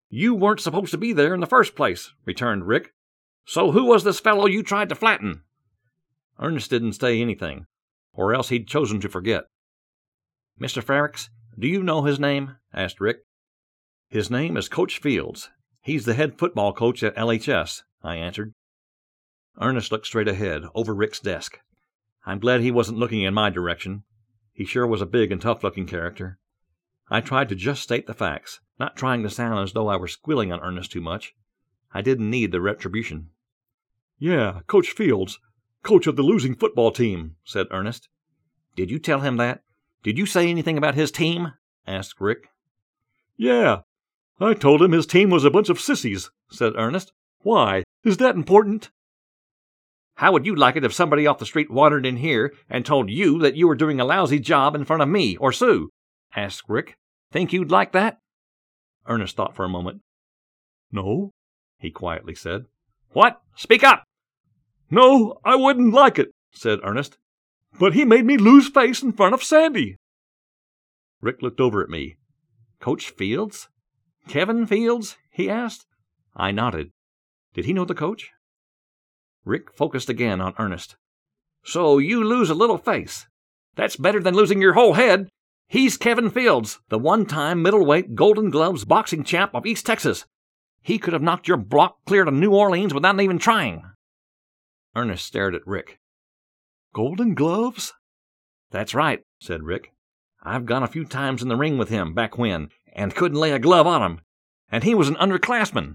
You weren't supposed to be there in the first place, returned Rick. So who was this fellow you tried to flatten? Ernest didn't say anything, or else he'd chosen to forget. Mr. Frericks, do you know his name? Asked Rick. His name is Coach Fields. He's the head football coach at LHS, I answered. Ernest looked straight ahead, over Rick's desk. I'm glad he wasn't looking in my direction. He sure was a big and tough-looking character. I tried to just state the facts, not trying to sound as though I were squealing on Ernest too much. I didn't need the retribution. Yeah, Coach Fields, coach of the losing football team, said Ernest. Did you tell him that? Did you say anything about his team? Asked Rick. Yeah, I told him his team was a bunch of sissies, said Ernest. Why? Is that important? How would you like it if somebody off the street wandered in here and told you that you were doing a lousy job in front of me or Sue? Asked Rick. Think you'd like that? Ernest thought for a moment. No, he quietly said. What? Speak up! No, I wouldn't like it, said Ernest. But he made me lose face in front of Sandy. Rick looked over at me. Coach Fields? Kevin Fields? He asked. I nodded. Did he know the coach? Rick focused again on Ernest. So you lose a little face. That's better than losing your whole head. He's Kevin Fields, the one-time middleweight Golden Gloves boxing champ of East Texas. He could have knocked your block clear to New Orleans without even trying. Ernest stared at Rick. Golden Gloves? That's right, said Rick. I've gone a few times in the ring with him back when, and couldn't lay a glove on him. And he was an underclassman.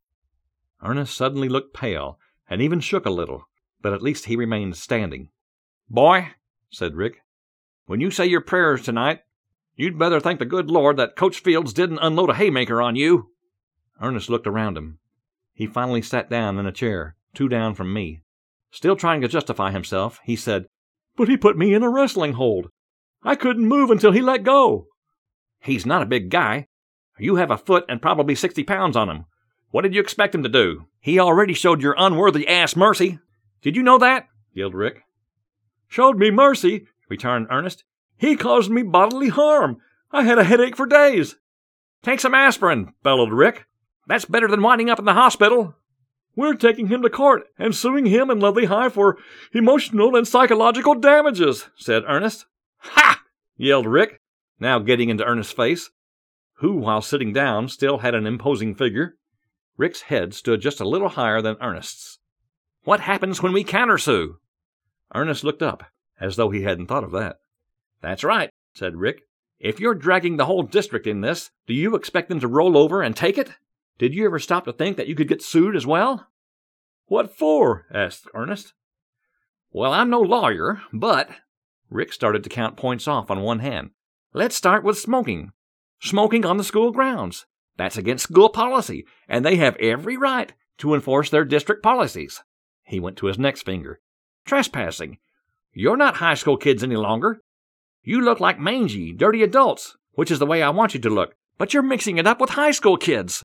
Ernest suddenly looked pale, and even shook a little, but at least he remained standing. Boy, said Rick, when you say your prayers tonight, you'd better thank the good Lord that Coach Fields didn't unload a haymaker on you. Ernest looked around him. He finally sat down in a chair, 2 down from me. Still trying to justify himself, he said, But he put me in a wrestling hold. I couldn't move until he let go. He's not a big guy. You have a foot and probably 60 pounds on him. What did you expect him to do? He already showed your unworthy ass mercy. Did you know that? Yelled Rick. Showed me mercy, returned Ernest. He caused me bodily harm. I had a headache for days. Take some aspirin, bellowed Rick. That's better than winding up in the hospital. We're taking him to court and suing him and Lovely High for emotional and psychological damages, said Ernest. Ha! Yelled Rick, now getting into Ernest's face, who, while sitting down, still had an imposing figure. Rick's head stood just a little higher than Ernest's. What happens when we countersue? Ernest looked up, as though he hadn't thought of that. That's right, said Rick. If you're dragging the whole district in this, do you expect them to roll over and take it? Did you ever stop to think that you could get sued as well? What for? Asked Ernest. Well, I'm no lawyer, but... Rick started to count points off on one hand. Let's start with smoking. Smoking on the school grounds. That's against school policy, and they have every right to enforce their district policies. He went to his next finger. Trespassing. You're not high school kids any longer. You look like mangy, dirty adults, which is the way I want you to look, but you're mixing it up with high school kids.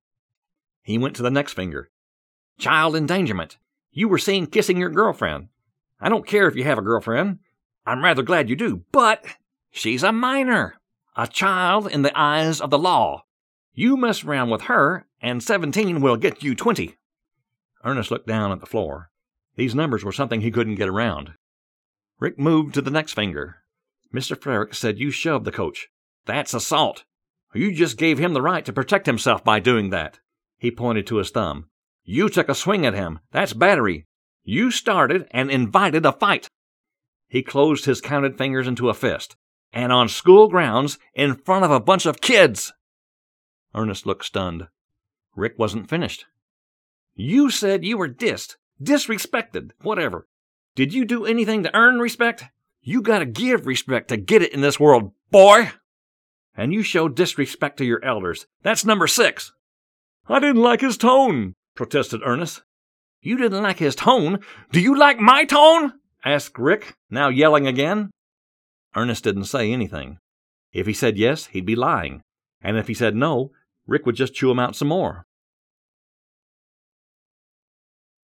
He went to the next finger. Child endangerment. You were seen kissing your girlfriend. I don't care if you have a girlfriend. I'm rather glad you do, but she's a minor, a child in the eyes of the law. You mess around with her, and 17 will get you 20. Ernest looked down at the floor. These numbers were something he couldn't get around. Rick moved to the next finger. Mr. Frericks said you shoved the coach. That's assault. You just gave him the right to protect himself by doing that. He pointed to his thumb. You took a swing at him. That's battery. You started and invited a fight. He closed his counted fingers into a fist. And on school grounds, in front of a bunch of kids. Ernest looked stunned. Rick wasn't finished. You said you were disrespected, whatever. Did you do anything to earn respect? You gotta give respect to get it in this world, boy! And you showed disrespect to your elders. That's number 6. I didn't like his tone, protested Ernest. You didn't like his tone? Do you like my tone? Asked Rick, now yelling again. Ernest didn't say anything. If he said yes, he'd be lying. And if he said no, Rick would just chew him out some more.